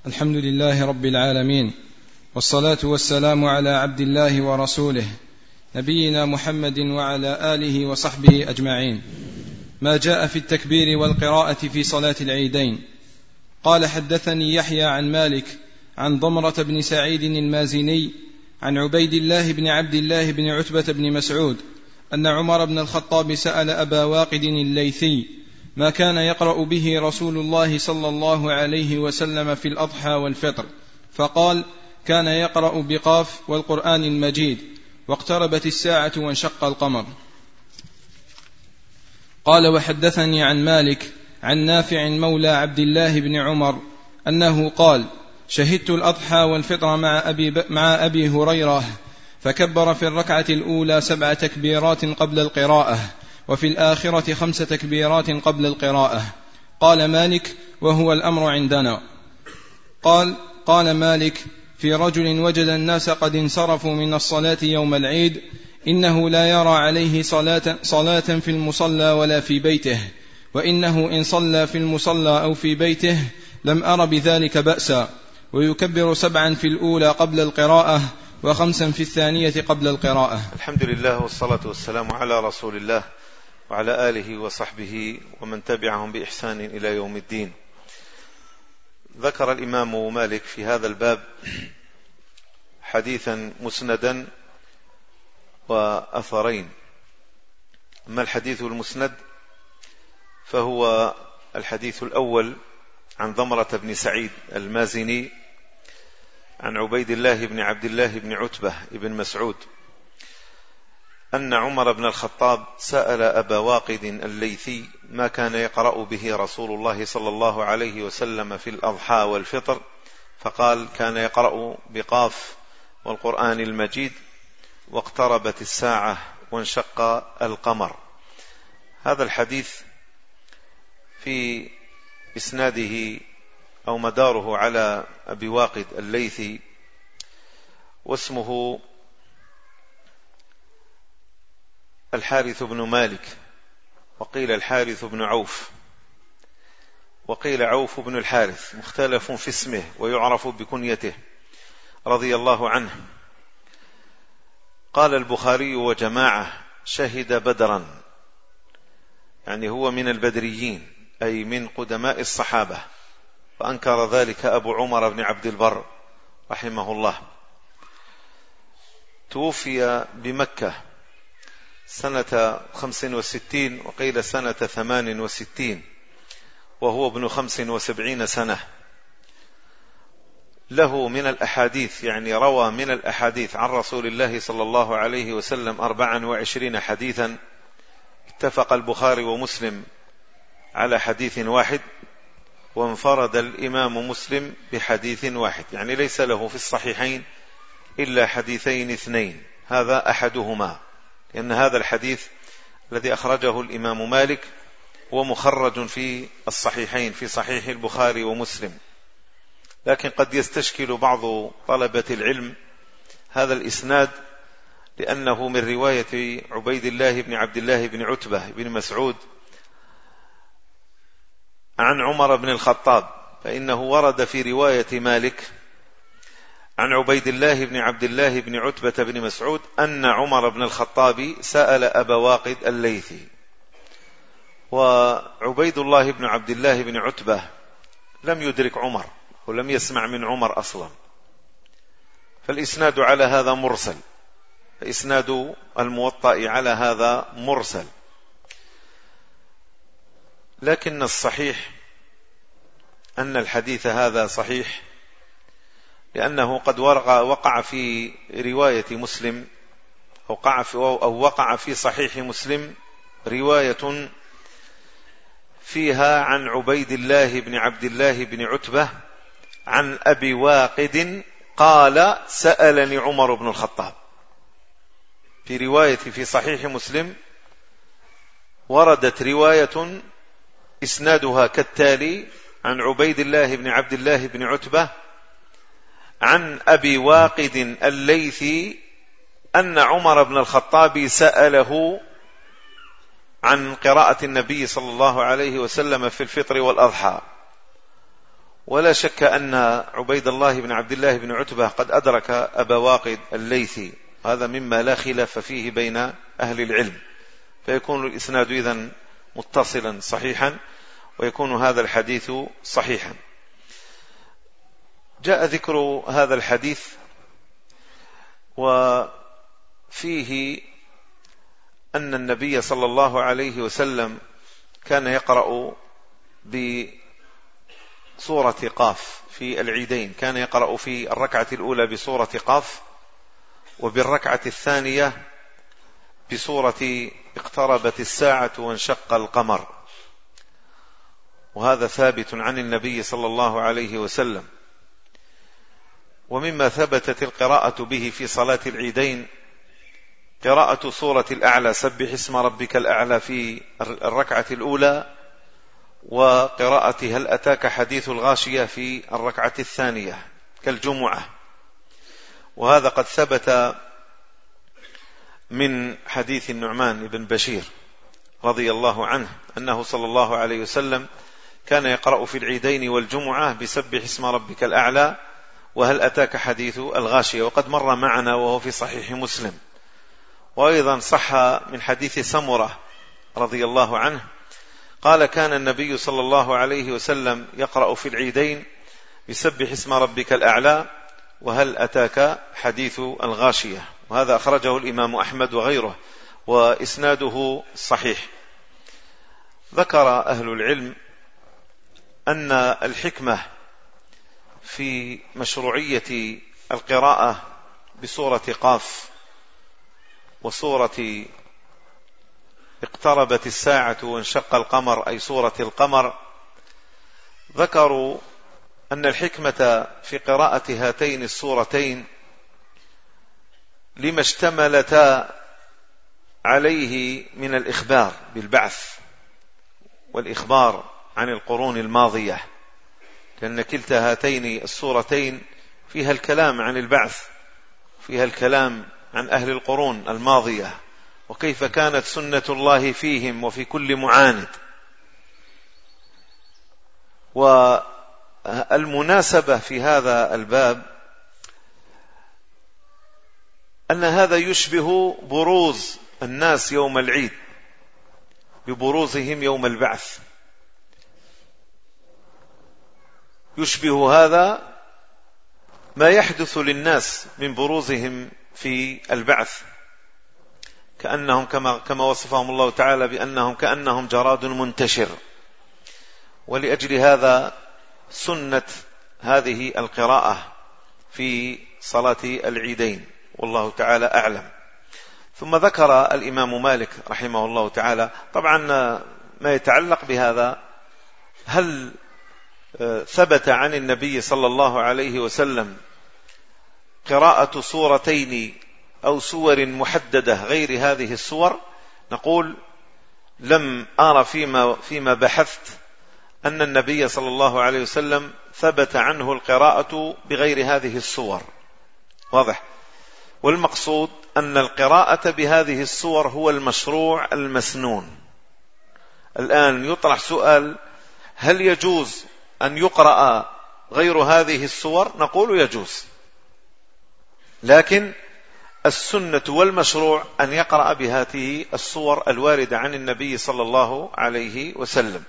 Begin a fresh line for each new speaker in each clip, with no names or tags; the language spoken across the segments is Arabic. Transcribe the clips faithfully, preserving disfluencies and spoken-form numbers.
الحمد لله رب العالمين، والصلاة والسلام على عبد الله ورسوله نبينا محمد وعلى آله وصحبه أجمعين. ما جاء في التكبير والقراءة في صلاة العيدين. قال: حدثني يحيى عن مالك عن ضمرة بن سعيد المازني عن عبيد الله بن عبد الله بن عتبة بن مسعود أن عمر بن الخطاب سأل أبا واقد الليثي ما كان يقرأ به رسول الله صلى الله عليه وسلم في الأضحى والفطر، فقال: كان يقرأ بقاف والقرآن المجيد واقتربت الساعة وانشق القمر. قال: وحدثني عن مالك عن نافع مولى عبد الله بن عمر أنه قال: شهدت الأضحى والفطر مع أبي, مع أبي هريرة فكبر في الركعة الأولى سبع تكبيرات قبل القراءة، وفي الآخرة خمس تكبيرات قبل القراءة. قال مالك: وهو الأمر عندنا. قال قال مالك: في رجل وجد الناس قد انصرفوا من الصلاة يوم العيد إنه لا يرى عليه صلاة, صلاة في المصلى ولا في بيته، وإنه إن صلى في المصلى أو في بيته لم أر بذلك بأسا، ويكبر سبعا في الأولى قبل القراءة وخمسا في الثانية قبل القراءة.
الحمد لله والصلاة والسلام على رسول الله وعلى آله وصحبه ومن تبعهم بإحسان إلى يوم الدين. ذكر الإمام مالك في هذا الباب حديثا مسندا وأثرين. أما الحديث المسند فهو الحديث الأول عن ضمرة بن سعيد المازني عن عبيد الله بن عبد الله بن عتبة بن مسعود أن عمر بن الخطاب سأل أبا واقد الليثي ما كان يقرأ به رسول الله صلى الله عليه وسلم في الأضحى والفطر، فقال: كان يقرأ بقاف والقرآن المجيد واقتربت الساعة وانشق القمر. هذا الحديث في إسناده أو مداره على أبي واقد الليثي، واسمه الحارث بن مالك، وقيل الحارث بن عوف، وقيل عوف بن الحارث، مختلف في اسمه ويعرف بكنيته رضي الله عنه. قال البخاري: وجماعة شهد بدرا، يعني هو من البدريين أي من قدماء الصحابة، وأنكر ذلك أبو عمر بن عبد البر رحمه الله. توفي بمكة سنة خمس وستين وقيل سنة ثمان وستين وهو ابن خمس وسبعين سنة. له من الأحاديث، يعني روى من الأحاديث عن رسول الله صلى الله عليه وسلم أربعا وعشرين حديثا. اتفق البخاري ومسلم على حديث واحد، وانفرد الإمام مسلم بحديث واحد، يعني ليس له في الصحيحين إلا حديثين اثنين، هذا أحدهما، لأن هذا الحديث الذي أخرجه الإمام مالك هو مخرج في الصحيحين في صحيح البخاري ومسلم. لكن قد يستشكل بعض طلبة العلم هذا الإسناد، لأنه من رواية عبيد الله بن عبد الله بن عتبة بن مسعود عن عمر بن الخطاب، فإنه ورد في رواية مالك عن عبيد الله بن عبد الله بن عتبة بن مسعود أن عمر بن الخطاب سأل أبا واقد الليثي. وعبيد الله بن عبد الله بن عتبة لم يدرك عمر ولم يسمع من عمر أصلا، فالإسناد على هذا مرسل، فإسناد الموطأ على هذا مرسل. لكن الصحيح أن الحديث هذا صحيح، لأنه قد وقع في رواية مسلم أو وقع في صحيح مسلم رواية فيها عن عبيد الله بن عبد الله بن عتبة عن أبي واقد قال: سألني عمر بن الخطاب. في رواية في صحيح مسلم وردت رواية إسنادها كالتالي: عن عبيد الله بن عبد الله بن عتبة عن أبي واقد الليثي أن عمر بن الخطاب سأله عن قراءة النبي صلى الله عليه وسلم في الفطر والأضحى، ولا شك أن عبيد الله بن عبد الله بن عتبة قد أدرك أبا واقد الليثي، هذا مما لا خلاف فيه بين أهل العلم، فيكون الإسناد إذن متصلا صحيحا، ويكون هذا الحديث صحيحا. جاء ذكر هذا الحديث وفيه أن النبي صلى الله عليه وسلم كان يقرأ بسورة قاف في العيدين، كان يقرأ في الركعة الأولى بسورة قاف، وبالركعة الثانية بسورة اقتربت الساعة وانشق القمر، وهذا ثابت عن النبي صلى الله عليه وسلم. ومما ثبتت القراءة به في صلاة العيدين قراءة سورة الأعلى سبح اسم ربك الأعلى في الركعة الأولى، وقراءة هل أتاك حديث الغاشية في الركعة الثانية كالجمعة. وهذا قد ثبت من حديث النعمان بن بشير رضي الله عنه أنه صلى الله عليه وسلم كان يقرأ في العيدين والجمعة بسبح اسم ربك الأعلى وهل أتاك حديث الغاشية، وقد مر معنا وهو في صحيح مسلم. وأيضا صح من حديث سمرة رضي الله عنه قال كان النبي صلى الله عليه وسلم يقرأ في العيدين بسبح اسم ربك الأعلى وهل أتاك حديث الغاشية، وهذا أخرجه الإمام أحمد وغيره وإسناده صحيح. ذكر أهل العلم أن الحكمة في مشروعية القراءة بسورة قاف وسورة اقتربت الساعة وانشق القمر أي سورة القمر، ذكروا أن الحكمة في قراءة هاتين السورتين لما اشتملتا عليه من الإخبار بالبعث والإخبار عن القرون الماضية، لأن كلتا هاتين السورتين فيها الكلام عن البعث، فيها الكلام عن أهل القرون الماضية وكيف كانت سنة الله فيهم وفي كل معاند. والمناسبة في هذا الباب أن هذا يشبه بروز الناس يوم العيد ببروزهم يوم البعث، يشبه هذا ما يحدث للناس من بروزهم في البعث، كأنهم كما, كما وصفهم الله تعالى بأنهم كأنهم جراد منتشر. ولأجل هذا سنة هذه القراءة في صلاة العيدين، والله تعالى أعلم. ثم ذكر الإمام مالك رحمه الله تعالى، طبعا ما يتعلق بهذا، هل ثبت عن النبي صلى الله عليه وسلم قراءة سورتين أو سور محددة غير هذه السور؟ نقول لم أرى فيما, فيما بحثت أن النبي صلى الله عليه وسلم ثبت عنه القراءة بغير هذه السور، واضح. والمقصود أن القراءة بهذه السور هو المشروع المسنون. الآن يطرح سؤال، هل يجوز أن يقرأ غير هذه السور؟ نقول يجوز، لكن السنة والمشروع أن يقرأ بهذه السور الواردة عن النبي صلى الله عليه وسلم.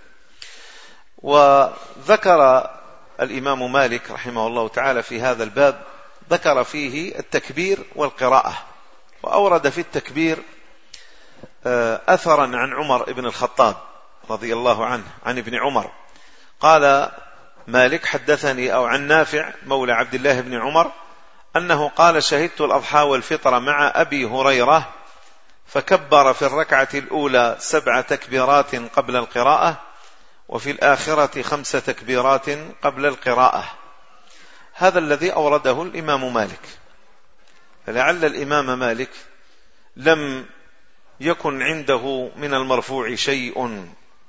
وذكر الإمام مالك رحمه الله تعالى في هذا الباب، ذكر فيه التكبير والقراءة، وأورد في التكبير أثرا عن عمر بن الخطاب رضي الله عنه عن ابن عمر قال مالك حدثني أو عن نافع مولى عبد الله بن عمر أنه قال شهدت الأضحى والفطر مع أبي هريرة فكبر في الركعة الأولى سبع تكبيرات قبل القراءة وفي الآخرة خمس تكبيرات قبل القراءة. هذا الذي أورده الإمام مالك، فلعل الإمام مالك لم يكن عنده من المرفوع شيء،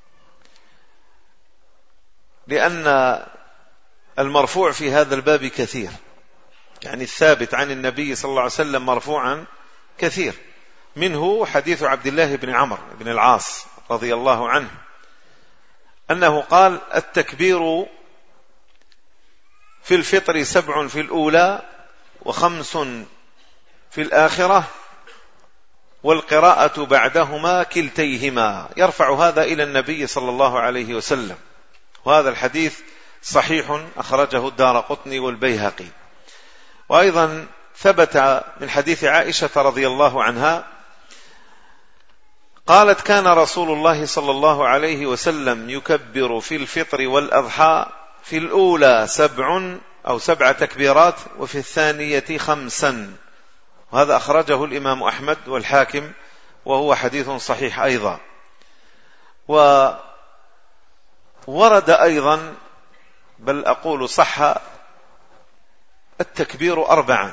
لأن المرفوع في هذا الباب كثير، يعني الثابت عن النبي صلى الله عليه وسلم مرفوعا كثير، منه حديث عبد الله بن عمرو بن العاص رضي الله عنه أنه قال التكبير في الفطر سبع في الأولى وخمس في الآخرة والقراءة بعدهما كلتيهما. يرفع هذا إلى النبي صلى الله عليه وسلم، وهذا الحديث صحيح أخرجه الدارقطني والبيهقي. وأيضا ثبت من حديث عائشة رضي الله عنها قالت: كان رسول الله صلى الله عليه وسلم يكبر في الفطر والأضحى في الأولى سبع أو سبع تكبيرات وفي الثانية خمسا. وهذا أخرجه الإمام أحمد والحاكم وهو حديث صحيح أيضا. وورد أيضا بل أقول صح التكبير أربعا،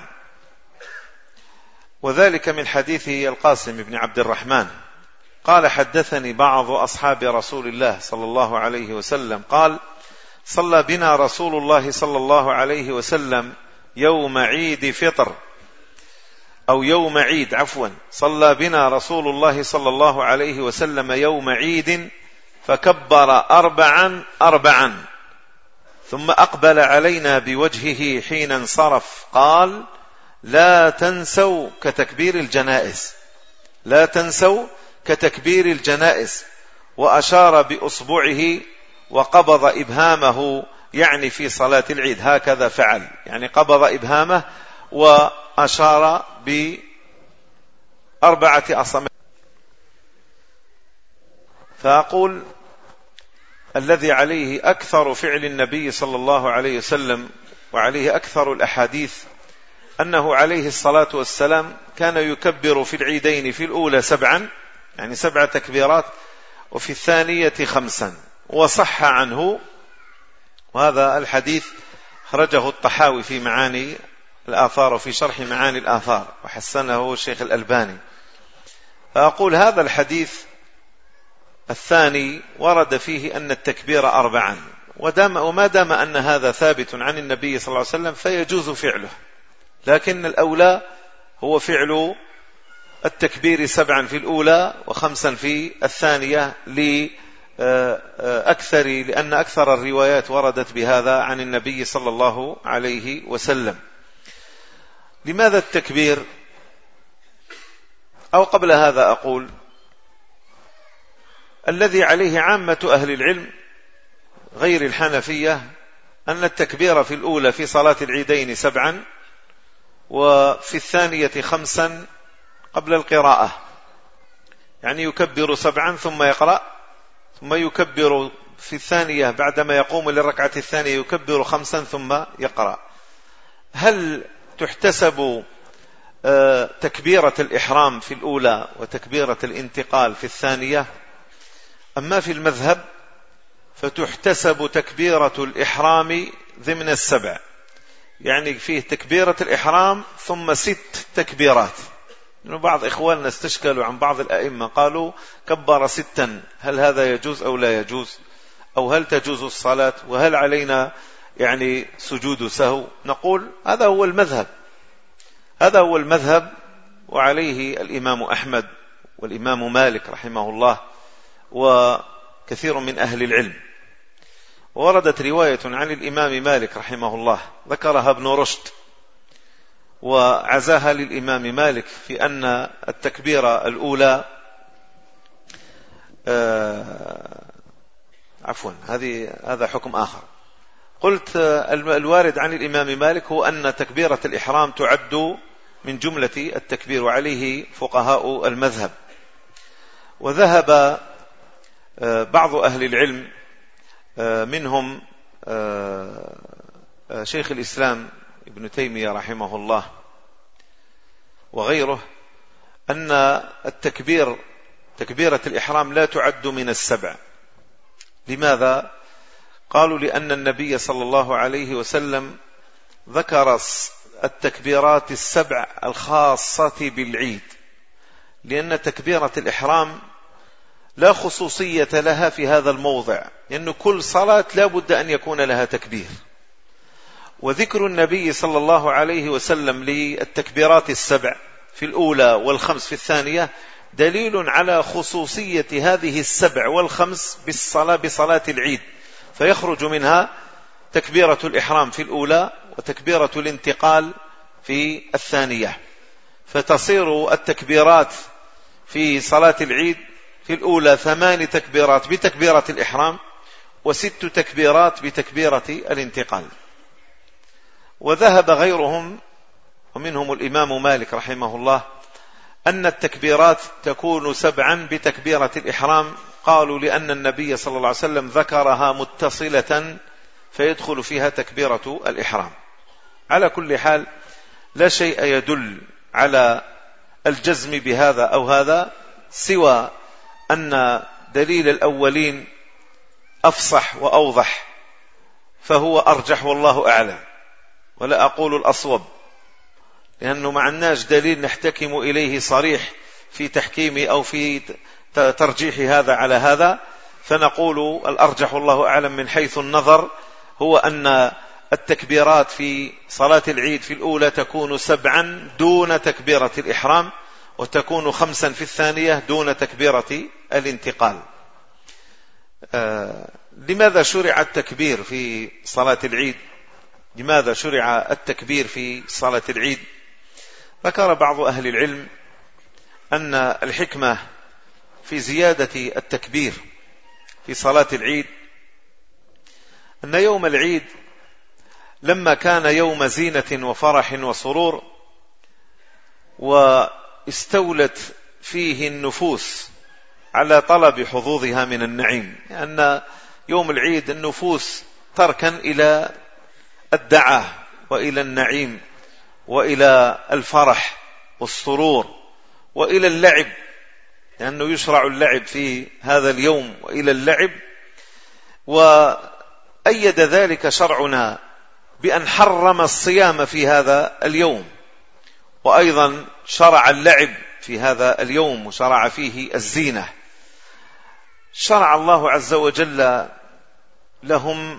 وذلك من حديث القاسم بن عبد الرحمن قال: حدثني بعض أصحاب رسول الله صلى الله عليه وسلم قال: صلى بنا رسول الله صلى الله عليه وسلم يوم عيد فطر أو يوم عيد عفوا صلى بنا رسول الله صلى الله عليه وسلم يوم عيد فكبر أربعا أربعا ثم أقبل علينا بوجهه حين انصرف قال: لا تنسوا كتكبير الجنائز، لا تنسوا كتكبير الجنائز، وأشار بأصبعه وقبض إبهامه، يعني في صلاة العيد هكذا فعل، يعني قبض إبهامه وأشار بأربعة أصابع. فأقول الذي عليه أكثر فعل النبي صلى الله عليه وسلم وعليه أكثر الأحاديث أنه عليه الصلاة والسلام كان يكبر في العيدين في الأولى سبعا، يعني سبع تكبيرات، وفي الثانية خمسا. وصح عنه، وهذا الحديث خرجه الطحاوي في معاني الآثار وفي شرح معاني الآثار وحسنه الشيخ الألباني. فأقول هذا الحديث الثاني ورد فيه أن التكبير أربعا، ودام وما دام أن هذا ثابت عن النبي صلى الله عليه وسلم فيجوز فعله، لكن الأولى هو فعل التكبير سبعا في الأولى وخمسا في الثانية لأكثر لأن أكثر الروايات وردت بهذا عن النبي صلى الله عليه وسلم. لماذا التكبير؟ أو قبل هذا أقول الذي عليه عامة أهل العلم غير الحنفية أن التكبير في الأولى في صلاة العيدين سبعا وفي الثانية خمسا قبل القراءة، يعني يكبر سبعا ثم يقرأ، ثم يكبر في الثانية بعدما يقوم للركعة الثانية يكبر خمسا ثم يقرأ. هل تحتسب تكبيرة الإحرام في الأولى وتكبيرة الانتقال في الثانية؟ أما في المذهب فتحتسب تكبيرة الإحرام ضمن السبع، يعني فيه تكبيرة الإحرام ثم ست تكبيرات. يعني بعض إخواننا استشكلوا عن بعض الأئمة قالوا كبر ستا، هل هذا يجوز أو لا يجوز، أو هل تجوز الصلاة، وهل علينا يعني سجود سهو؟ نقول هذا هو المذهب، هذا هو المذهب وعليه الإمام أحمد والإمام مالك رحمه الله وكثير من أهل العلم. وردت رواية عن الإمام مالك رحمه الله ذكرها ابن رشد وعزاها للإمام مالك في أن التكبيرة الأولى آه عفوا هذه هذا حكم آخر. قلت الوارد عن الإمام مالك هو أن تكبيرة الإحرام تعد من جملة التكبير، وعليه فقهاء المذهب. وذهب بعض أهل العلم منهم شيخ الإسلام ابن تيمية رحمه الله وغيره أن التكبير تكبيرة الإحرام لا تعد من السبع. لماذا؟ قالوا لأن النبي صلى الله عليه وسلم ذكر التكبيرات السبع الخاصة بالعيد، لأن تكبيرة الإحرام لا خصوصية لها في هذا الموضع، لأن كل صلاة لا بد أن يكون لها تكبير. وذكر النبي صلى الله عليه وسلم للتكبيرات السبع في الأولى والخمس في الثانية دليل على خصوصية هذه السبع والخمس بالصلاة بصلاة العيد، فيخرج منها تكبيرة الإحرام في الأولى وتكبيرة الانتقال في الثانية، فتصير التكبيرات في صلاة العيد في الأولى ثمان تكبيرات بتكبيرة الإحرام وست تكبيرات بتكبيرة الانتقال. وذهب غيرهم ومنهم الإمام مالك رحمه الله أن التكبيرات تكون سبعا بتكبيرة الإحرام، قالوا لأن النبي صلى الله عليه وسلم ذكرها متصلة فيدخل فيها تكبيرة الإحرام. على كل حال لا شيء يدل على الجزم بهذا أو هذا سوى أن دليل الأولين أفصح وأوضح، فهو أرجح والله أعلم، ولا أقول الأصوب، لأنه ما عندناش دليل نحتكم إليه صريح في تحكيم أو في ترجيح هذا على هذا، فنقول الأرجح والله أعلم من حيث النظر هو أن التكبيرات في صلاة العيد في الأولى تكون سبعا دون تكبيرة الإحرام، وتكون خمسا في الثانية دون تكبيرة الانتقال. آه لماذا شرع التكبير في صلاة العيد؟ لماذا شرع التكبير في صلاة العيد؟ ذكر بعض أهل العلم أن الحكمة في زيادة التكبير في صلاة العيد أن يوم العيد لما كان يوم زينة وفرح وسرور واستولت فيه النفوس على طلب حظوظها من النعيم، لأن يوم العيد النفوس تركن إلى الدعاء وإلى النعيم وإلى الفرح والسرور وإلى اللعب، لأنه يشرع اللعب في هذا اليوم وإلى اللعب. وأيد ذلك شرعنا بأن حرم الصيام في هذا اليوم، وأيضا شرع اللعب في هذا اليوم وشرع فيه الزينة. شرع الله عز وجل لهم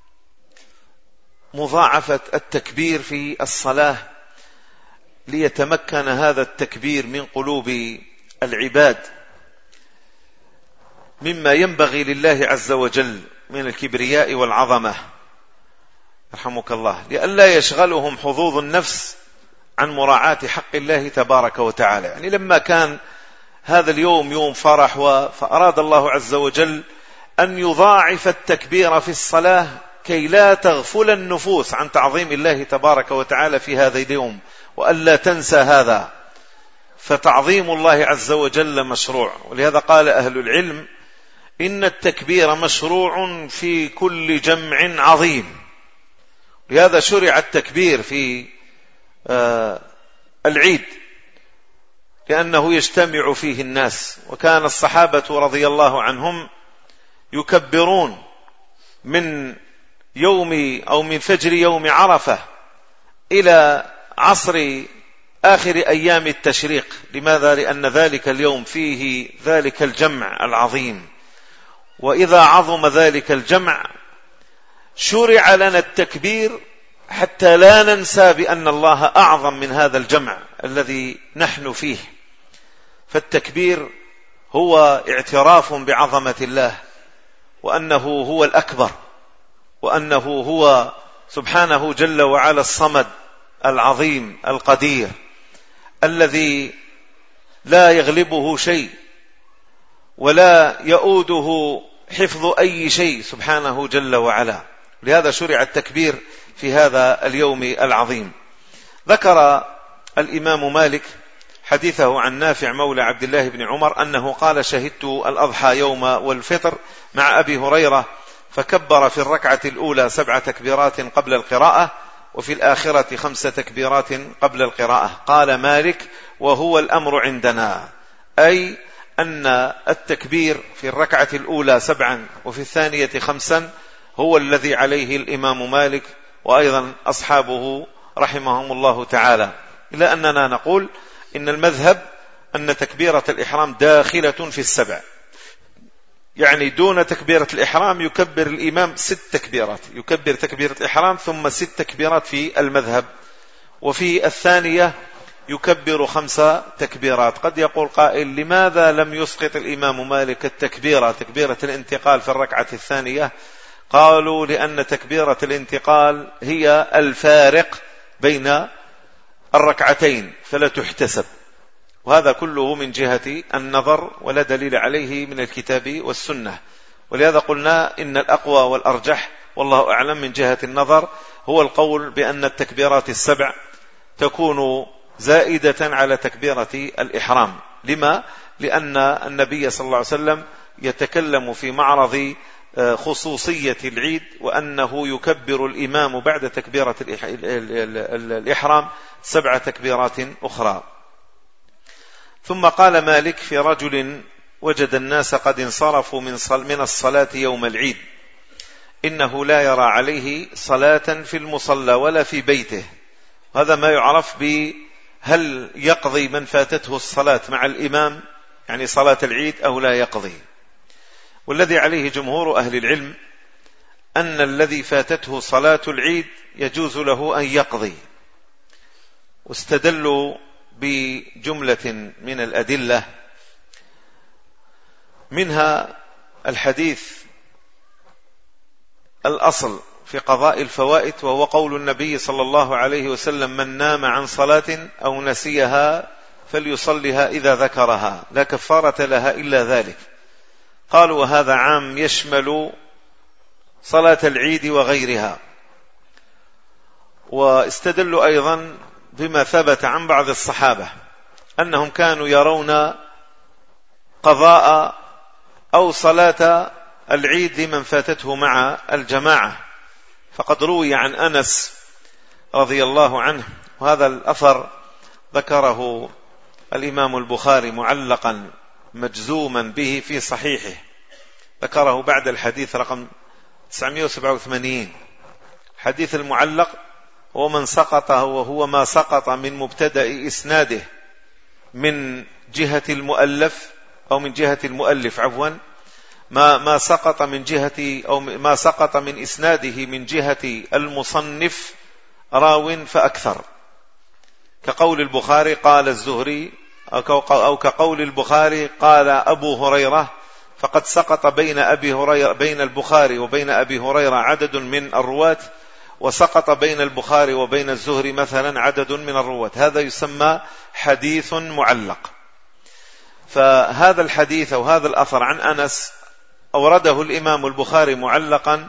مضاعفة التكبير في الصلاة ليتمكن هذا التكبير من قلوب العباد مما ينبغي لله عز وجل من الكبرياء والعظمة، رحمك الله، لئلا يشغلهم حظوظ النفس عن مراعاة حق الله تبارك وتعالى. يعني لما كان هذا اليوم يوم فرح فأراد الله عز وجل أن يضاعف التكبير في الصلاة كي لا تغفل النفوس عن تعظيم الله تبارك وتعالى في هذا اليوم، وألا تنسى هذا، فتعظيم الله عز وجل مشروع. ولهذا قال أهل العلم إن التكبير مشروع في كل جمع عظيم، لهذا شرع التكبير في آه العيد لأنه يجتمع فيه الناس. وكان الصحابة رضي الله عنهم يكبرون من يوم أو من فجر يوم عرفة إلى عصر آخر أيام التشريق. لماذا؟ لأن ذلك اليوم فيه ذلك الجمع العظيم، وإذا عظم ذلك الجمع شرع لنا التكبير حتى لا ننسى بأن الله أعظم من هذا الجمع الذي نحن فيه. فالتكبير هو اعتراف بعظمة الله، وأنه هو الأكبر، وأنه هو سبحانه جل وعلا الصمد العظيم القدير الذي لا يغلبه شيء ولا يؤوده حفظ أي شيء سبحانه جل وعلا. لهذا شرع التكبير في هذا اليوم العظيم. ذكر الإمام مالك حديثه عن نافع مولى عبد الله بن عمر أنه قال: شهدت الأضحى يوم والفطر مع أبي هريرة فكبر في الركعة الأولى سبع تكبيرات قبل القراءة، وفي الآخرة خمس تكبيرات قبل القراءة. قال مالك: وهو الأمر عندنا، أي أن التكبير في الركعة الأولى سبعا وفي الثانية خمسا هو الذي عليه الإمام مالك وأيضا أصحابه رحمهم الله تعالى، إلى أننا نقول إن المذهب أن تكبيرة الإحرام داخلة في السبع، يعني دون تكبيرة الإحرام يكبر الإمام ست تكبيرات، يكبر تكبيرة الإحرام ثم ست تكبيرات في المذهب، وفي الثانية يكبر خمس تكبيرات. قد يقول قائل: لماذا لم يسقط الإمام مالك التكبيرة تكبيرة الانتقال في الركعة الثانية قالوا لأن تكبيرة الانتقال هي الفارق بين الركعتين فلا تحتسب، وهذا كله من جهة النظر ولا دليل عليه من الكتاب والسنة. ولهذا قلنا إن الأقوى والأرجح والله أعلم من جهة النظر هو القول بأن التكبيرات السبع تكون زائدة على تكبيرة الإحرام. لما؟ لأن النبي صلى الله عليه وسلم يتكلم في معرض خصوصية العيد وأنه يكبر الإمام بعد تكبيرة الإحرام سبع تكبيرات أخرى. ثم قال مالك في رجل وجد الناس قد انصرفوا من الصلاة يوم العيد إنه لا يرى عليه صلاة في المصلى ولا في بيته. هذا ما يعرف بهل يقضي من فاتته الصلاة مع الإمام يعني صلاة العيد أو لا يقضي. والذي عليه جمهور أهل العلم أن الذي فاتته صلاة العيد يجوز له أن يقضي، واستدلوا بجملة من الأدلة، منها الحديث الأصل في قضاء الفوائت وهو قول النبي صلى الله عليه وسلم: من نام عن صلاة أو نسيها فليصلها إذا ذكرها لا كفارة لها إلا ذلك. قالوا وهذا عام يشمل صلاة العيد وغيرها. واستدلوا أيضا بما ثبت عن بعض الصحابة أنهم كانوا يرون قضاء أو صلاة العيد لمن فاتته مع الجماعة. فقد روي عن أنس رضي الله عنه، وهذا الأثر ذكره الإمام البخاري معلقا مجزوما به في صحيحه، ذكره بعد الحديث رقم تسعمائة وسبعة وثمانين. حديث المعلق هو من سقط وهو ما سقط من مبتدأ إسناده من جهة المؤلف أو من جهة المؤلف عفوا ما ما سقط من جهة أو ما سقط من إسناده من جهة المصنف راو فأكثر، كقول البخاري قال الزهري أو كقول البخاري قال أبو هريرة، فقد سقط بين أبي هريرة بين البخاري وبين أبي هريرة عدد من الرواة، وسقط بين البخاري وبين الزهري مثلا عدد من الرواة. هذا يسمى حديث معلق. فهذا الحديث أو هذا الأثر عن أنس أورده الإمام البخاري معلقا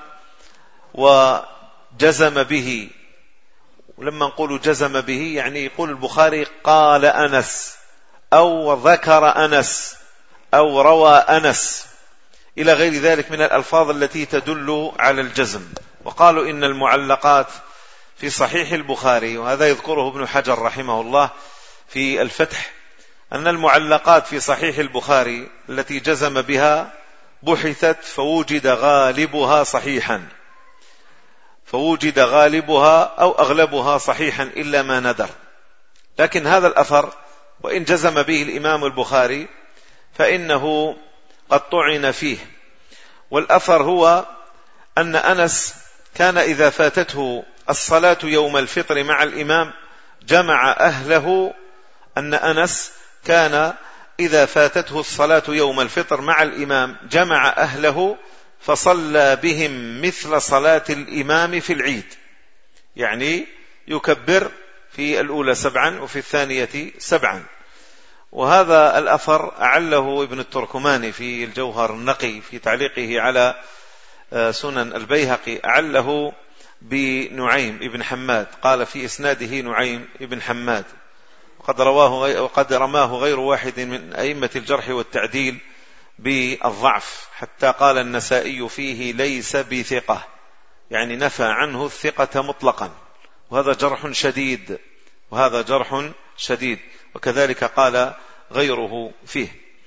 وجزم به. ولما نقول جزم به يعني يقول البخاري قال أنس أو ذكر أنس أو روى أنس إلى غير ذلك من الألفاظ التي تدل على الجزم. وقالوا إن المعلقات في صحيح البخاري، وهذا يذكره ابن حجر رحمه الله في الفتح، أن المعلقات في صحيح البخاري التي جزم بها بحثت فوجد غالبها صحيحا فوجد غالبها أو أغلبها صحيحا إلا ما ندر. لكن هذا الأثر وإن جزم به الإمام البخاري فإنه قد طعن فيه. والأثر هو أن أنس كان إذا فاتته الصلاة يوم الفطر مع الإمام جمع أهله أن أنس كان إذا فاتته الصلاة يوم الفطر مع الإمام جمع أهله فصلى بهم مثل صلاة الإمام في العيد، يعني يكبر في الأولى سبعا وفي الثانية سبعا. وهذا الأثر أعله ابن التركماني في الجوهر النقي في تعليقه على سنن البيهقي، أعله بنعيم ابن حماد، قال في إسناده نعيم ابن حماد، وقد رواه وقد رماه غير واحد من أئمة الجرح والتعديل بالضعف، حتى قال النسائي فيه ليس بثقة، يعني نفى عنه الثقة مطلقا، وهذا جرح شديد وهذا جرح شديد وكذلك قال غيره فيه.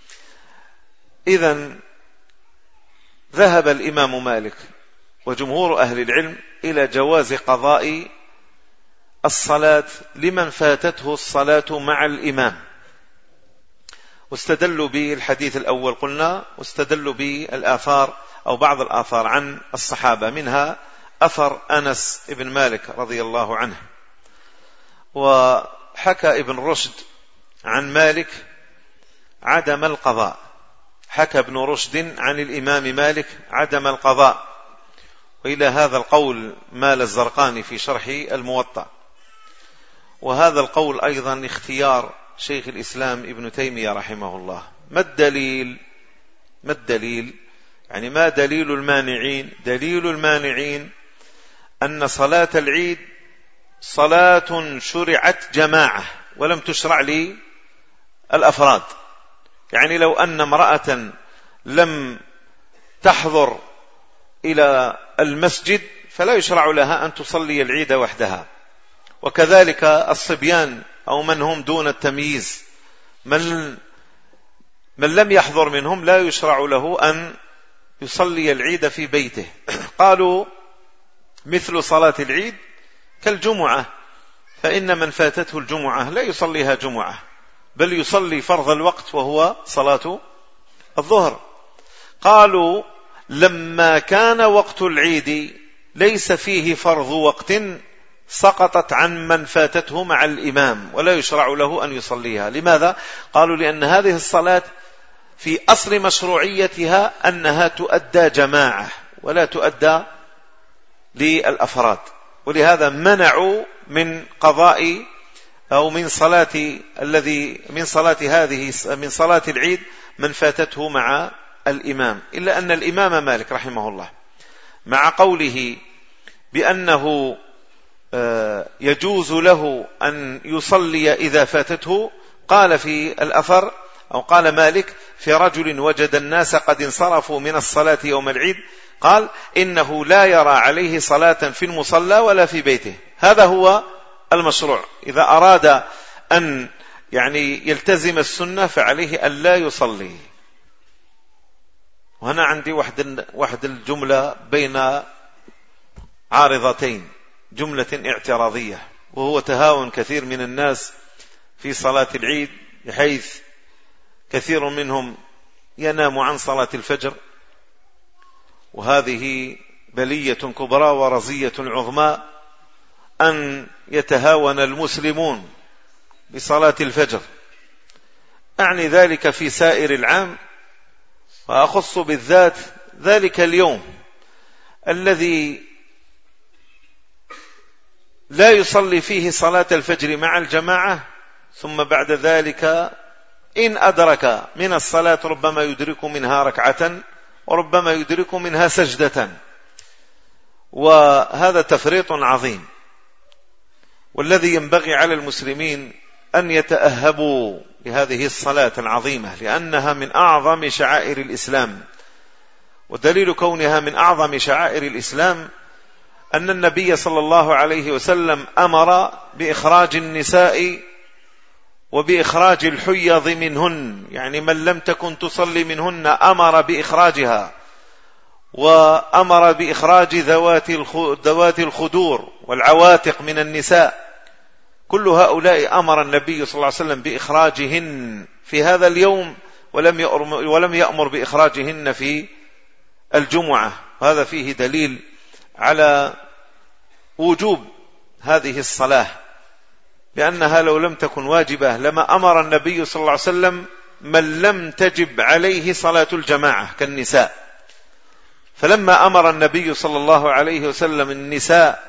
إذن ذهب الإمام مالك وجمهور أهل العلم إلى جواز قضاء الصلاة لمن فاتته الصلاة مع الإمام، واستدلوا بالحديث الأول قلنا، واستدلوا بالآثار أو بعض الآثار عن الصحابة، منها أثر أنس ابن مالك رضي الله عنه. وحكى ابن رشد عن مالك عدم القضاء، حكى ابن رشد عن الإمام مالك عدم القضاء، وإلى هذا القول مال الزرقاني في شرح الموطأ. وهذا القول أيضا اختيار شيخ الإسلام ابن تيمية رحمه الله. ما الدليل؟ ما الدليل؟ يعني ما دليل المانعين؟ دليل المانعين أن صلاة العيد صلاة شرعت جماعة ولم تشرع للأفراد. يعني لو أن امرأة لم تحضر إلى المسجد فلا يشرع لها أن تصلي العيد وحدها. وكذلك الصبيان أو من هم دون التمييز، من, من لم يحضر منهم لا يشرع له أن يصلي العيد في بيته. قالوا مثل صلاة العيد كالجمعة، فإن من فاتته الجمعة لا يصليها جمعة بل يصلي فرض الوقت وهو صلاة الظهر. قالوا لما كان وقت العيد ليس فيه فرض وقت سقطت عن من فاتته مع الإمام ولا يشرع له أن يصليها. لماذا؟ قالوا لأن هذه الصلاة في أصل مشروعيتها أنها تؤدى جماعة ولا تؤدى للأفراد، ولهذا منعوا من قضاء أو من صلاة الذي من صلاة هذه من صلاة العيد من فاتته مع الإمام. إلا أن الإمام مالك رحمه الله مع قوله بأنه يجوز له أن يصلي إذا فاتته، قال في الأثر أو قال مالك في رجل وجد الناس قد انصرفوا من الصلاة يوم العيد قال إنه لا يرى عليه صلاة في المصلى ولا في بيته. هذا هو المشروع. إذا أراد أن يعني يلتزم السنة فعليه أن لا يصلي. وهنا عندي واحد واحد الجملة بين عارضتين، جملة اعتراضية، وهو تهاون كثير من الناس في صلاة العيد بحيث كثير منهم ينام عن صلاة الفجر، وهذه بلية كبرى ورزية عظمى أن يتهاون المسلمون بصلاة الفجر. أعني ذلك في سائر العام، وأخص بالذات ذلك اليوم الذي لا يصلي فيه صلاة الفجر مع الجماعة، ثم بعد ذلك إن أدرك من الصلاة ربما يدرك منها ركعة وربما يدرك منها سجدة، وهذا تفريط عظيم. والذي ينبغي على المسلمين أن يتأهبوا لهذه الصلاة العظيمة، لأنها من أعظم شعائر الإسلام. ودليل كونها من أعظم شعائر الإسلام أن النبي صلى الله عليه وسلم أمر بإخراج النساء وبإخراج الحيض منهن، يعني من لم تكن تصلي منهن أمر بإخراجها، وأمر بإخراج ذوات الخدور والعواتق من النساء. كل هؤلاء أمر النبي صلى الله عليه وسلم بإخراجهن في هذا اليوم، ولم يأمر بإخراجهن في الجمعة. وهذا فيه دليل على وجوب هذه الصلاة، لأنها لو لم تكن واجبة لما أمر النبي صلى الله عليه وسلم من لم تجب عليه صلاة الجماعة كالنساء. فلما أمر النبي صلى الله عليه وسلم النساء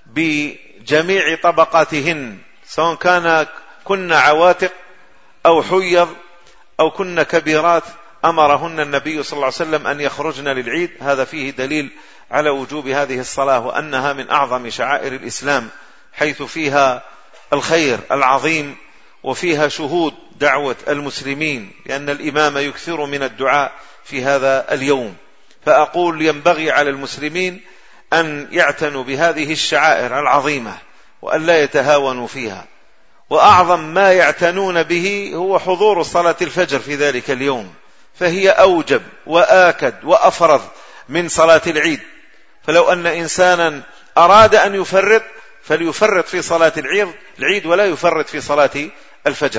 بجميع طبقاتهن، سواء كان كن عواتق أو حيض أو كن كبيرات، أمرهن النبي صلى الله عليه وسلم أن يخرجن للعيد. هذا فيه دليل على وجوب هذه الصلاة، وأنها من أعظم شعائر الإسلام، حيث فيها الخير العظيم وفيها شهود دعوة المسلمين، لأن الإمام يكثر من الدعاء في هذا اليوم. فأقول ينبغي على المسلمين أن يعتنوا بهذه الشعائر العظيمة وأن لا يتهاونوا فيها. وأعظم ما يعتنون به هو حضور صلاة الفجر في ذلك اليوم، فهي أوجب وآكد وأفرض من صلاة العيد. فلو أن إنسانا أراد أن يفرط فليفرط في صلاة العيد ولا يفرط في صلاة الفجر.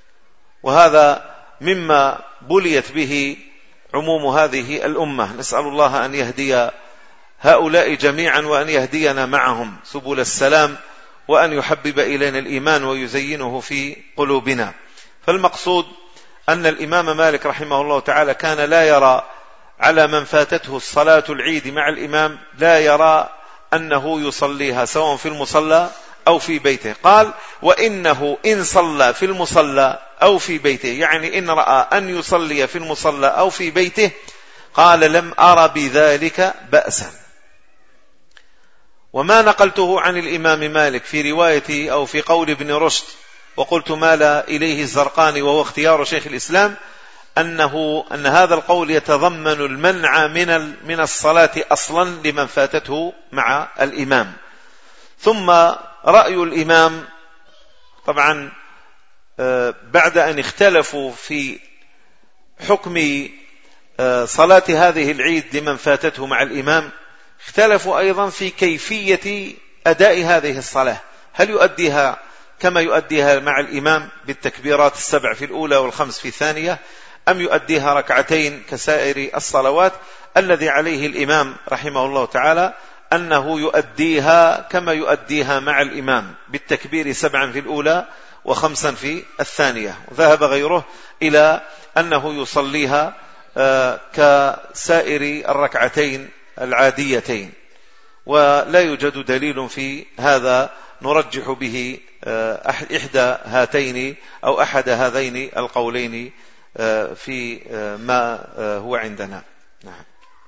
وهذا مما بليت به عموم هذه الأمة. نسأل الله أن يهدي هؤلاء جميعا وأن يهدينا معهم سبل السلام، وأن يحبب إلينا الإيمان ويزينه في قلوبنا. فالمقصود أن الإمام مالك رحمه الله تعالى كان لا يرى على من فاتته الصلاة العيد مع الإمام لا يرى أنه يصليها سواء في المصلى أو في بيته. قال وإنه إن صلى في المصلى أو في بيته، يعني إن رأى أن يصلي في المصلى أو في بيته، قال لم أر بذلك بأسا. وما نقلته عن الإمام مالك في رواية أو في قول ابن رشد وقلت مال إليه الزرقاني وهو اختيار شيخ الإسلام أنه أن هذا القول يتضمن المنع من من الصلاة أصلا لمن فاتته مع الإمام. ثم رأي الإمام طبعا بعد أن اختلفوا في حكم صلاة هذه العيد لمن فاتته مع الإمام، اختلفوا أيضا في كيفية أداء هذه الصلاة، هل يؤديها كما يؤديها مع الإمام بالتكبيرات السبع في الأولى والخمس في الثانية، أم يؤديها ركعتين كسائر الصلوات. الذي عليه الإمام رحمه الله تعالى أنه يؤديها كما يؤديها مع الإمام بالتكبير سبعا في الأولى وخمسا في الثانية. وذهب غيره إلى أنه يصليها كسائر الركعتين العاديتين، ولا يوجد دليل في هذا نرجح به إحدى هاتين أو أحد هذين القولين في ما هو عندنا. نعم.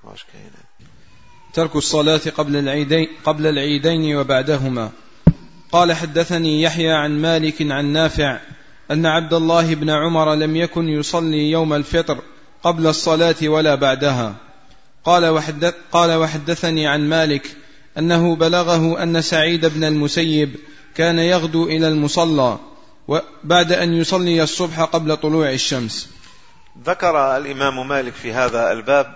ترك الصلاة قبل العيدين قبل العيدين وبعدهما. قال حدثني يحيى عن مالك عن نافع أن عبد الله بن عمر لم يكن يصلي يوم الفطر قبل الصلاة ولا بعدها. قال وحدث قال وحدثني عن مالك أنه بلغه أن سعيد بن المسيب كان يغدو إلى المصلى بعد أن يصلي الصبح قبل طلوع الشمس.
ذكر الإمام مالك في هذا الباب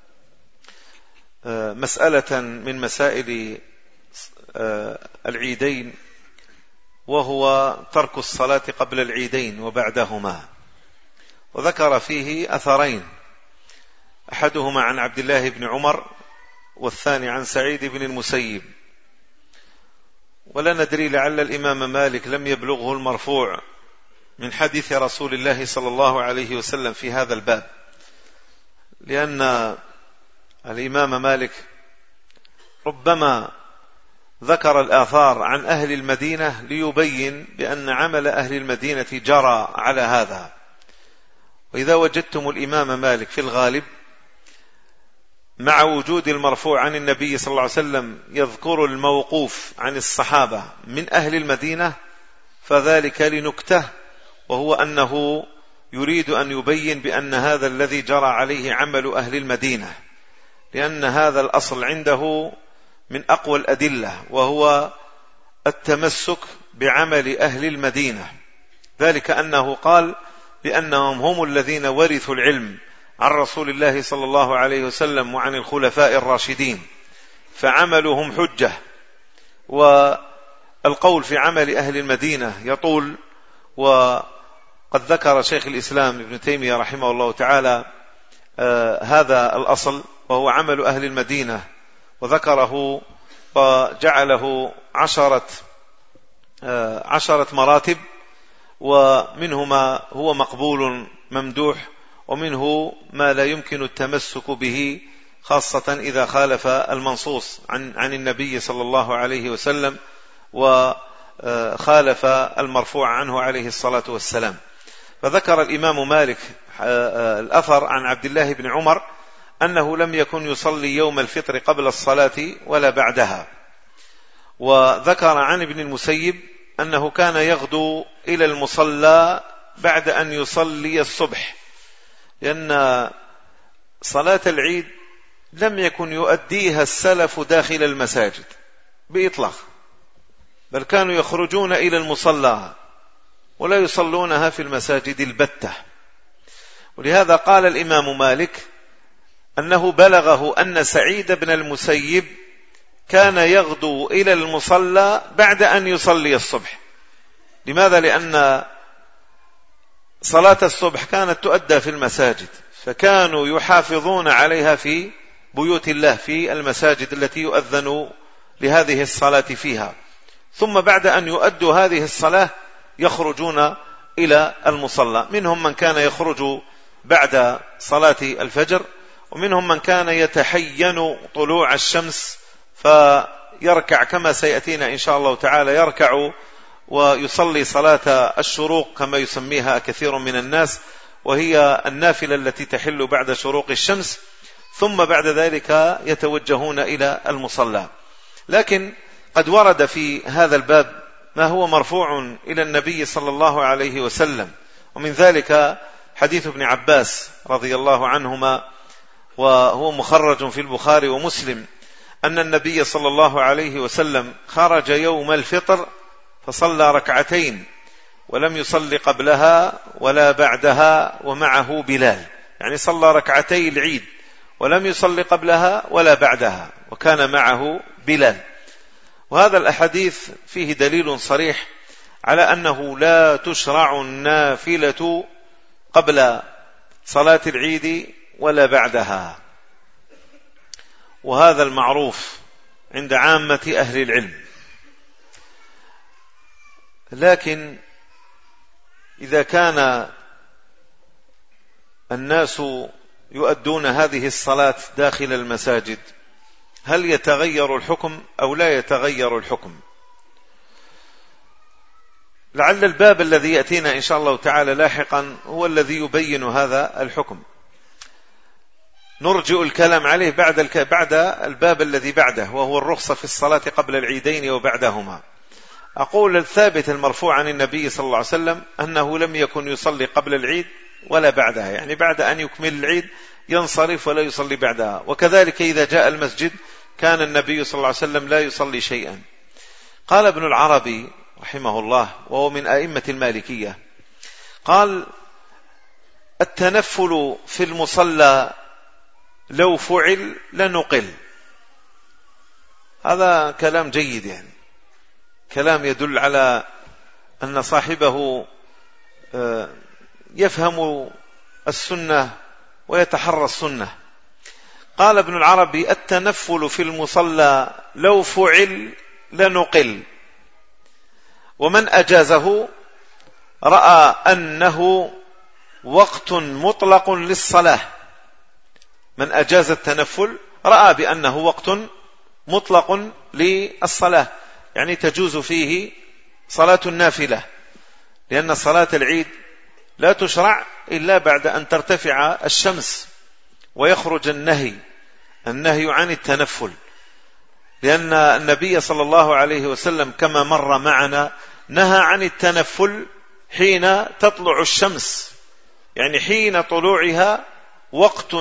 مسألة من مسائل العيدين، وهو ترك الصلاة قبل العيدين وبعدهما، وذكر فيه أثرين، أحدهما عن عبد الله بن عمر والثاني عن سعيد بن المسيب. ولا ندري لعل الإمام مالك لم يبلغه المرفوع من حديث رسول الله صلى الله عليه وسلم في هذا الباب، لأن الإمام مالك ربما ذكر الآثار عن أهل المدينة ليبين بأن عمل أهل المدينة جرى على هذا. وإذا وجدتم الإمام مالك في الغالب مع وجود المرفوع عن النبي صلى الله عليه وسلم يذكر الموقوف عن الصحابة من أهل المدينة، فذلك لنكته، وهو أنه يريد أن يبين بأن هذا الذي جرى عليه عمل أهل المدينة، لأن هذا الأصل عنده من أقوى الأدلة، وهو التمسك بعمل أهل المدينة. ذلك أنه قال بأنهم هم الذين ورثوا العلم عن رسول الله صلى الله عليه وسلم وعن الخلفاء الراشدين، فعملهم حجة. والقول في عمل أهل المدينة يطول، وقد ذكر شيخ الإسلام ابن تيمية رحمه الله تعالى آه هذا الأصل، وهو عمل أهل المدينة، وذكره وجعله عشرة آه عشرة مراتب، ومنه ما هو مقبول ممدوح، ومنه ما لا يمكن التمسك به، خاصة إذا خالف المنصوص عن عن النبي صلى الله عليه وسلم وخالف المرفوع عنه عليه الصلاة والسلام. فذكر الإمام مالك الأثر عن عبد الله بن عمر أنه لم يكن يصلي يوم الفطر قبل الصلاة ولا بعدها، وذكر عن ابن المسيب أنه كان يغدو إلى المصلى بعد أن يصلي الصبح، لأن صلاة العيد لم يكن يؤديها السلف داخل المساجد بإطلاق، بل كانوا يخرجون إلى المصلى ولا يصلونها في المساجد البتة. ولهذا قال الإمام مالك أنه بلغه أن سعيد بن المسيب كان يغدو إلى المصلى بعد أن يصلي الصبح. لماذا؟ لأن صلاة الصبح كانت تؤدى في المساجد، فكانوا يحافظون عليها في بيوت الله في المساجد التي يؤذن لهذه الصلاة فيها، ثم بعد أن يؤدوا هذه الصلاة يخرجون إلى المصلى. منهم من كان يخرج بعد صلاة الفجر، ومنهم من كان يتحين طلوع الشمس فيركع كما سيأتينا إن شاء الله تعالى، يركع ويصلي صلاة الشروق كما يسميها كثير من الناس، وهي النافلة التي تحل بعد شروق الشمس، ثم بعد ذلك يتوجهون إلى المصلى. لكن قد ورد في هذا الباب ما هو مرفوع إلى النبي صلى الله عليه وسلم، ومن ذلك حديث ابن عباس رضي الله عنهما، وهو مخرج في البخاري ومسلم، أن النبي صلى الله عليه وسلم خرج يوم الفطر فصلى ركعتين ولم يصلي قبلها ولا بعدها ومعه بلال، يعني صلى ركعتي العيد ولم يصلي قبلها ولا بعدها وكان معه بلال. وهذا الأحاديث فيه دليل صريح على أنه لا تشرع النافلة قبل صلاة العيد ولا بعدها، وهذا المعروف عند عامة أهل العلم. لكن إذا كان الناس يؤدون هذه الصلاة داخل المساجد هل يتغير الحكم أو لا يتغير الحكم؟ لعل الباب الذي يأتينا إن شاء الله تعالى لاحقا هو الذي يبين هذا الحكم. نرجئ الكلام عليه بعد الك... بعد الباب الذي بعده، وهو الرخصة في الصلاة قبل العيدين وبعدهما. أقول الثابت المرفوع عن النبي صلى الله عليه وسلم أنه لم يكن يصلي قبل العيد ولا بعدها، يعني بعد أن يكمل العيد ينصرف ولا يصلي بعدها. وكذلك إذا جاء المسجد كان النبي صلى الله عليه وسلم لا يصلي شيئا. قال ابن العربي رحمه الله، وهو من أئمة المالكية، قال: التنفل في المصلى لو فعل لنقل. هذا كلام جيد، يعني كلام يدل على أن صاحبه يفهم السنة ويتحرى السنة. قال ابن العربي: التنفل في المصلى لو فعل لنقل، ومن أجازه رأى أنه وقت مطلق للصلاة. من أجاز التنفل رأى بأنه وقت مطلق للصلاة، يعني تجوز فيه صلاة النافلة، لأن صلاة العيد لا تشرع إلا بعد أن ترتفع الشمس ويخرج النهي النهي عن التنفل، لأن النبي صلى الله عليه وسلم كما مر معنا نهى عن التنفل حين تطلع الشمس، يعني حين طلوعها وقت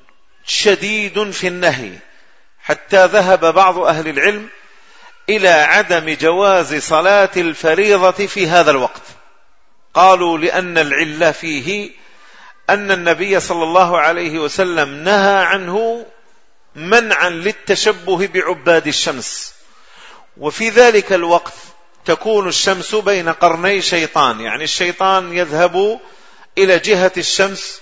شديد في النهي، حتى ذهب بعض أهل العلم إلى عدم جواز صلاة الفريضة في هذا الوقت. قالوا لأن العلة فيه أن النبي صلى الله عليه وسلم نهى عنه منعا للتشبه بعباد الشمس، وفي ذلك الوقت تكون الشمس بين قرني شيطان، يعني الشيطان يذهب إلى جهة الشمس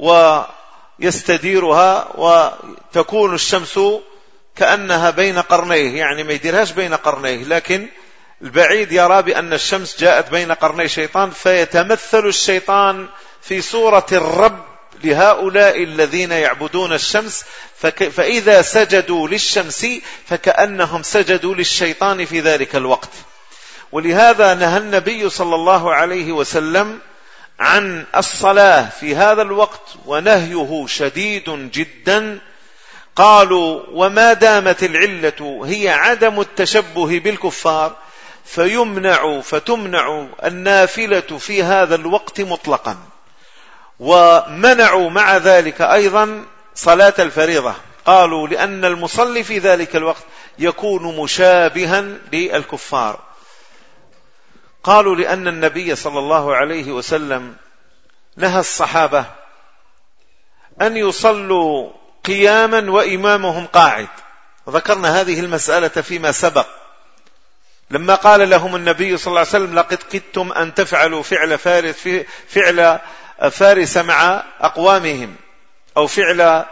ويستديرها، وتكون الشمس كأنها بين قرنيه، يعني ما يديرهاش بين قرنيه، لكن البعيد يرى بأن الشمس جاءت بين قرني شيطان، فيتمثل الشيطان في صورة الرب لهؤلاء الذين يعبدون الشمس، فإذا سجدوا للشمس فكأنهم سجدوا للشيطان في ذلك الوقت. ولهذا نهى النبي صلى الله عليه وسلم عن الصلاة في هذا الوقت، ونهيه شديد جدا. قالوا: وما دامت العلة هي عدم التشبه بالكفار فيمنع فتمنع النافلة في هذا الوقت مطلقا. ومنعوا مع ذلك أيضا صلاة الفريضة، قالوا لأن المصلي في ذلك الوقت يكون مشابها للكفار. قالوا لأن النبي صلى الله عليه وسلم نهى الصحابة أن يصلوا قياما وإمامهم قاعد، وذكرنا هذه المسألة فيما سبق لما قال لهم النبي صلى الله عليه وسلم: لقد كدتم أن تفعلوا فعل فارس فعل فارس مع أقوامهم، أو فعل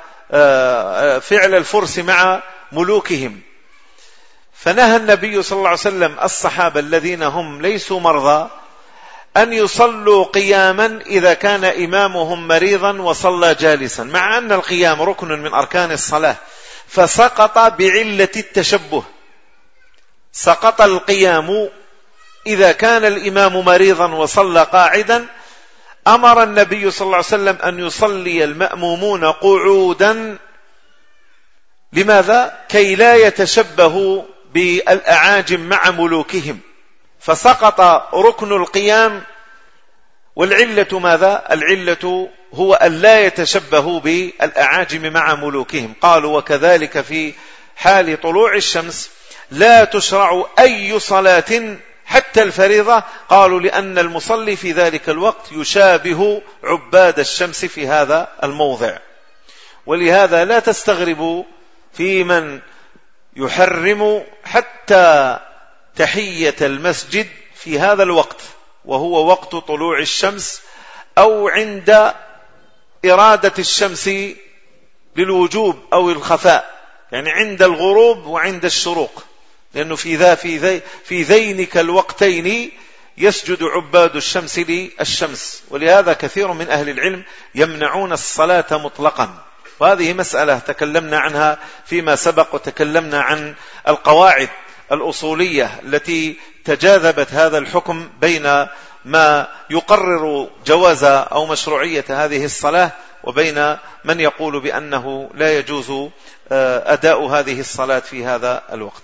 فعل الفرس مع ملوكهم. فنهى النبي صلى الله عليه وسلم الصحابة الذين هم ليسوا مرضى أن يصلوا قياما إذا كان إمامهم مريضا وصلى جالسا، مع أن القيام ركن من أركان الصلاة، فسقط بعلة التشبه. سقط القيام إذا كان الإمام مريضا وصلى قاعدا. أمر النبي صلى الله عليه وسلم أن يصلي المأمومون قعودا. لماذا؟ كي لا يتشبهوا بالأعاجم مع ملوكهم، فسقط ركن القيام. والعلة ماذا؟ العلة هو أن لا يتشبهوا بالأعاجم مع ملوكهم. قالوا وكذلك في حال طلوع الشمس لا تشرع أي صلاة حتى الفريضة. قالوا لأن المصلي في ذلك الوقت يشابه عباد الشمس في هذا الموضع. ولهذا لا تستغربوا في من يحرم حتى تحية المسجد في هذا الوقت، وهو وقت طلوع الشمس، أو عند إرادة الشمس للوجوب أو الخفاء، يعني عند الغروب وعند الشروق، لأنه في ذا في ذي في ذينك الوقتين يسجد عباد الشمس للشمس. ولهذا كثير من أهل العلم يمنعون الصلاة مطلقا، وهذه مسألة تكلمنا عنها فيما سبق، وتكلمنا عن القواعد الأصولية التي تجاذبت هذا الحكم بين ما يقرر جواز أو مشروعية هذه الصلاة وبين من يقول بأنه لا يجوز أداء هذه الصلاة في هذا الوقت.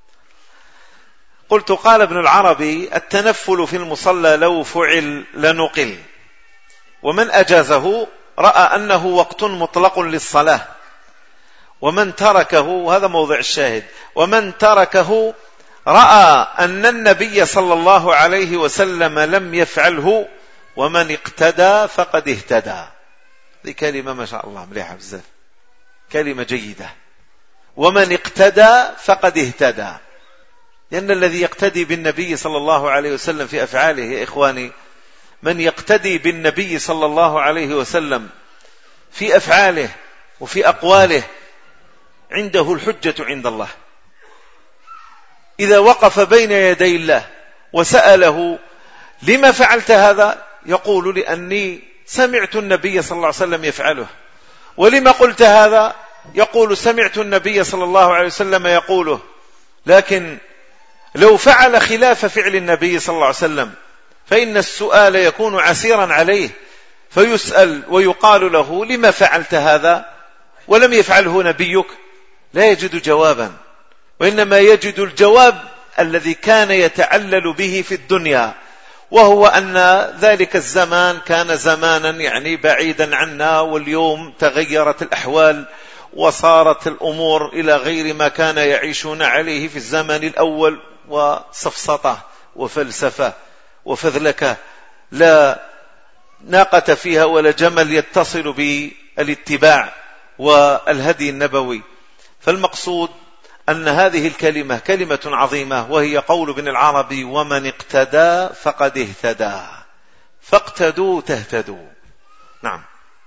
قلت قال ابن العربي: التنفل في المصلى لو فعل لنقل، ومن أجازه رأى أنه وقت مطلق للصلاة، ومن تركه، هذا موضع الشاهد، ومن تركه رأى أن النبي صلى الله عليه وسلم لم يفعله، ومن اقتدى فقد اهتدى. هذه كلمة ما شاء الله مليحة بزاف، كلمة جيدة. ومن اقتدى فقد اهتدى، لأن الذي يقتدي بالنبي صلى الله عليه وسلم في أفعاله يا إخواني، من يقتدي بالنبي صلى الله عليه وسلم في أفعاله وفي أقواله عنده الحجة عند الله. إذا وقف بين يدي الله وسأله: لما فعلت هذا؟ يقول: لأني سمعت النبي صلى الله عليه وسلم يفعله. ولما قلت هذا؟ يقول: سمعت النبي صلى الله عليه وسلم يقوله. لكن لو فعل خلاف فعل النبي صلى الله عليه وسلم فإن السؤال يكون عسيرا عليه، فيسأل ويقال له: لما فعلت هذا ولم يفعله نبيك؟ لا يجد جوابا، وإنما يجد الجواب الذي كان يتعلل به في الدنيا، وهو أن ذلك الزمان كان زمانا يعني بعيدا عنا، واليوم تغيرت الأحوال وصارت الأمور إلى غير ما كان يعيشون عليه في الزمن الأول، وسفسطة وفلسفة وفذلكة لا ناقة فيها ولا جمل يتصل بالاتباع والهدي النبوي. فالمقصود أن هذه الكلمة كلمة عظيمة، وهي قول ابن العربي: ومن اقتدى فقد اهتدى، فاقتدوا تهتدوا. نعم.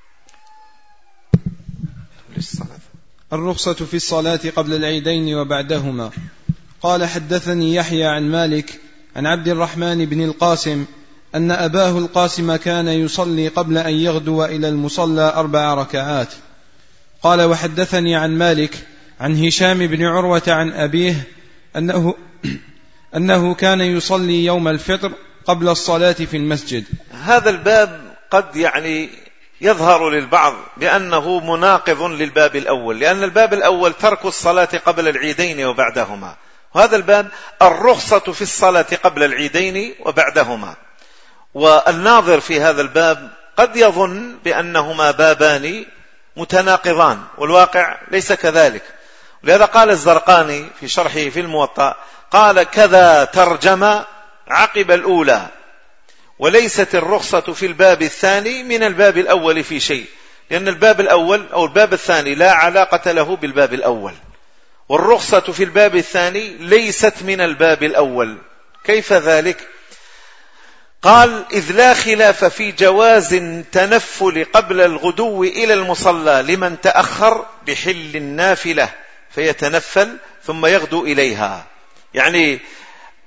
الرخصة في الصلاة قبل العيدين وبعدهما. قال: حدثني يحيى عن مالك عن عبد الرحمن بن القاسم أن أباه القاسم كان يصلي قبل أن يغدو إلى المصلى أربع ركعات. قال: وحدثني عن مالك عن هشام بن عروة عن أبيه أنه, أنه كان يصلي يوم الفطر قبل الصلاة في المسجد.
هذا الباب قد يعني يظهر للبعض بأنه مناقض للباب الأول، لأن الباب الأول ترك الصلاة قبل العيدين وبعدهما، وهذا الباب الرخصة في الصلاة قبل العيدين وبعدهما. والناظر في هذا الباب قد يظن بأنهما بابان متناقضان، والواقع ليس كذلك. ولهذا قال الزرقاني في شرحه في الموطأ، قال: كذا ترجم عقب الأولى، وليست الرخصة في الباب الثاني من الباب الأول في شيء، لأن الباب الأول أو الباب الثاني لا علاقة له بالباب الأول، والرخصة في الباب الثاني ليست من الباب الأول. كيف ذلك؟ قال: إذ لا خلاف في جواز التنفل قبل الغدو إلى المصلى لمن تأخر بحل النافلة فيتنفل ثم يغدو إليها. يعني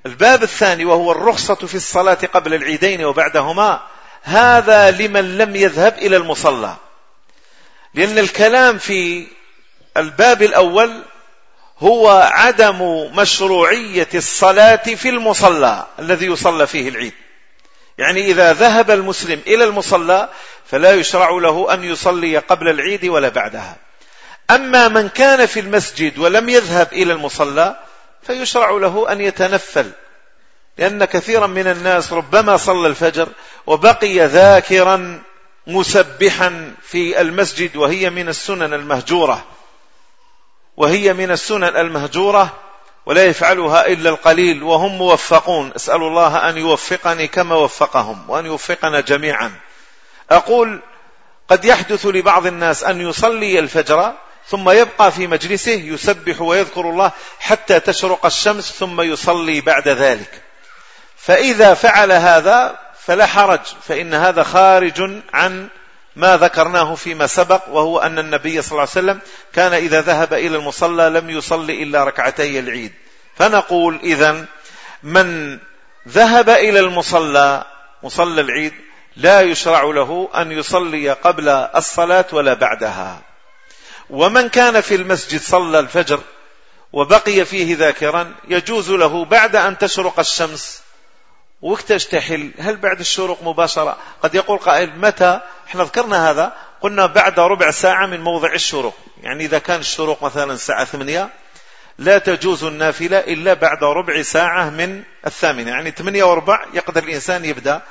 الباب الثاني وهو الرخصة في الصلاة قبل العيدين وبعدهما، هذا لمن لم يذهب إلى المصلى، لأن الكلام في الباب الأول هو عدم مشروعية الصلاة في المصلى الذي يصلى فيه العيد. يعني إذا ذهب المسلم إلى المصلى فلا يشرع له أن يصلي قبل العيد ولا بعدها. أما من كان في المسجد ولم يذهب إلى المصلى فيشرع له أن يتنفل، لأن كثيرا من الناس ربما صلى الفجر وبقي ذاكرا مسبحا في المسجد، وهي من السنن المهجورة وهي من السنن المهجورة ولا يفعلها إلا القليل، وهم موفقون. أسأل الله أن يوفقني كما وفقهم وأن يوفقنا جميعا. أقول قد يحدث لبعض الناس أن يصلي الفجر ثم يبقى في مجلسه يسبح ويذكر الله حتى تشرق الشمس ثم يصلي بعد ذلك، فإذا فعل هذا فلا حرج، فإن هذا خارج عن ما ذكرناه فيما سبق، وهو أن النبي صلى الله عليه وسلم كان إذا ذهب إلى المصلى لم يصلي إلا ركعتي العيد. فنقول إذن من ذهب إلى المصلى مصلى العيد لا يشرع له أن يصلي قبل الصلاة ولا بعدها. ومن كان في المسجد صلى الفجر وبقي فيه ذاكرا يجوز له بعد أن تشرق الشمس وقت تحل، هل بعد الشروق مباشرة؟ قد يقول قائل متى؟ احنا ذكرنا هذا، قلنا بعد ربع ساعة من موضع الشروق. يعني إذا كان الشروق مثلا الساعة ثمانية لا تجوز النافلة إلا بعد ربع ساعة من الثامنة، يعني ثمانية وربع يقدر الإنسان يبدأ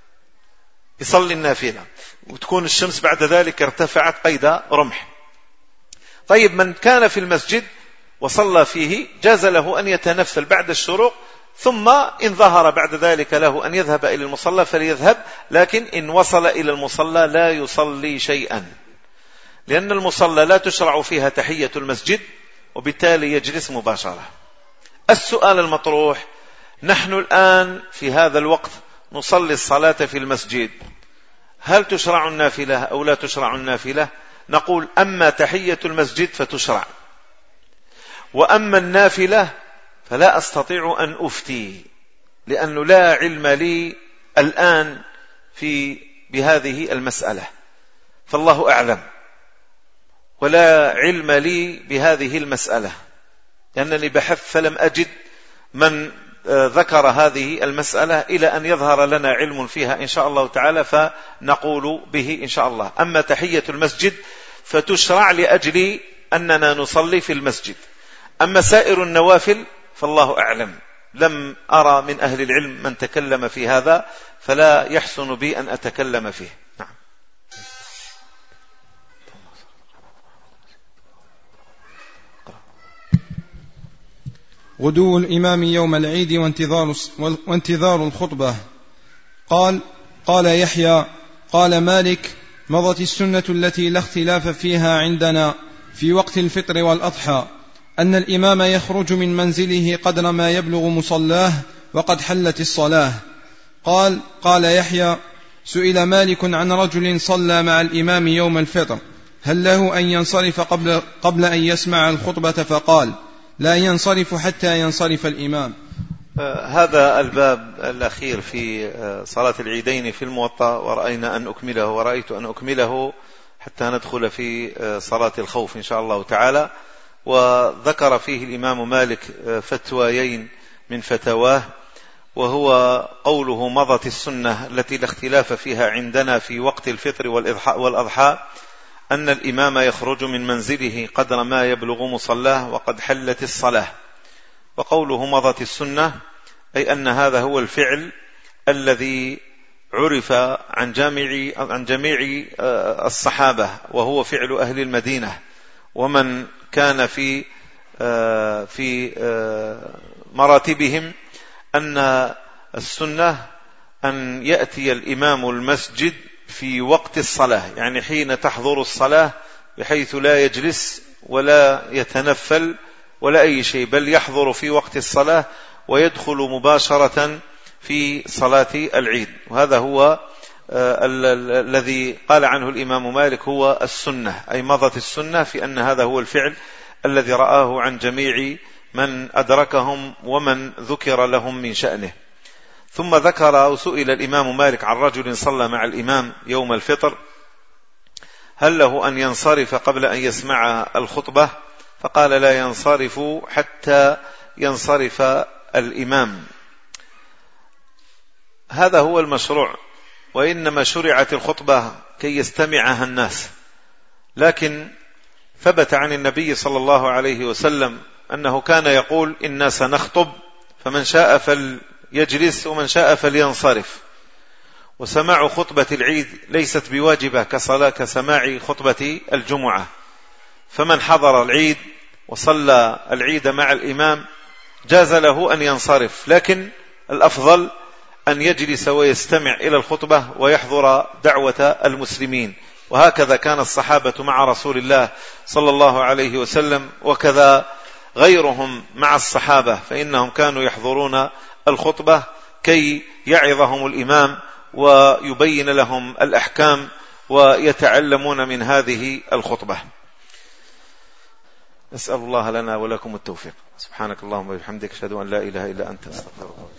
يصلي النافلة، وتكون الشمس بعد ذلك ارتفعت قيد رمح. طيب من كان في المسجد وصلى فيه جاز له أن يتنفل بعد الشروق، ثم إن ظهر بعد ذلك له أن يذهب إلى المصلى فليذهب، لكن إن وصل إلى المصلى لا يصلي شيئا، لأن المصلى لا تشرع فيها تحية المسجد، وبالتالي يجلس مباشرة. السؤال المطروح: نحن الآن في هذا الوقت نصلي الصلاة في المسجد، هل تشرع النافلة أو لا تشرع النافلة؟ نقول أما تحية المسجد فتشرع، وأما النافلة فلا أستطيع أن أفتي، لأنه لا علم لي الآن في بهذه المسألة، فالله أعلم، ولا علم لي بهذه المسألة، لأنني بحثت فلم أجد من ذكر هذه المسألة إلى أن يظهر لنا علم فيها إن شاء الله تعالى فنقول به إن شاء الله. أما تحية المسجد فتشرع لأجل أننا نصلي في المسجد، أما سائر النوافل فالله أعلم، لم أرى من أهل العلم من تكلم في هذا، فلا يحسن بي أن أتكلم فيه. نعم.
غدو الإمام يوم العيد وانتظار, وانتظار الخطبة. قال قال يحيى قال مالك: مضت السنة التي لا اختلاف فيها عندنا في وقت الفطر والأضحى أن الإمام يخرج من منزله قدر ما يبلغ مصلاه وقد حلت الصلاة. قال قال يحيى: سئل مالك عن رجل صلى مع الإمام يوم الفطر هل له أن ينصرف قبل, قبل أن يسمع الخطبة؟ فقال: لا ينصرف حتى ينصرف الإمام.
هذا الباب الأخير في صلاة العيدين في الموطأ، ورأينا أن أكمله ورأيت أن أكمله حتى ندخل في صلاة الخوف إن شاء الله تعالى. وذكر فيه الإمام مالك فتويين من فتواه، وهو قوله: مضت السنة التي لا اختلاف فيها عندنا في وقت الفطر والأضحى أن الإمام يخرج من منزله قدر ما يبلغ مصلاه وقد حلت الصلاة. وقوله مضت السنة أي أن هذا هو الفعل الذي عرف عن جميع عن جميع الصحابة، وهو فعل أهل المدينة، ومن كان في في مراتبهم أن السنة أن يأتي الإمام المسجد في وقت الصلاة، يعني حين تحضر الصلاة، بحيث لا يجلس ولا يتنفل ولا أي شيء، بل يحضر في وقت الصلاة ويدخل مباشرة في صلاة العيد. وهذا هو الذي قال عنه الإمام مالك هو السنة، أي مضت السنة في أن هذا هو الفعل الذي رآه عن جميع من أدركهم ومن ذكر لهم من شأنه. ثم ذكر أو سئل الإمام مالك عن رجل صلى مع الإمام يوم الفطر هل له أن ينصرف قبل أن يسمع الخطبة؟ فقال لا ينصرف حتى ينصرف الإمام. هذا هو المشروع، وإنما شرعت الخطبة كي يستمعها الناس، لكن ثبت عن النبي صلى الله عليه وسلم أنه كان يقول إنا سنخطب فمن شاء فليجلس ومن شاء فلينصرف. وسماع خطبة العيد ليست بواجبة كصلاة كسماع خطبة الجمعة، فمن حضر العيد وصلى العيد مع الإمام جاز له أن ينصرف، لكن الأفضل أن يجلس ويستمع إلى الخطبة ويحضر دعوة المسلمين. وهكذا كان الصحابة مع رسول الله صلى الله عليه وسلم، وكذا غيرهم مع الصحابة، فإنهم كانوا يحضرون الخطبة كي يعظهم الإمام ويبين لهم الأحكام ويتعلمون من هذه الخطبة. نسأل الله لنا ولكم التوفيق. سبحانك اللهم وبحمدك أشهد أن لا إله إلا أنت أستغفرك.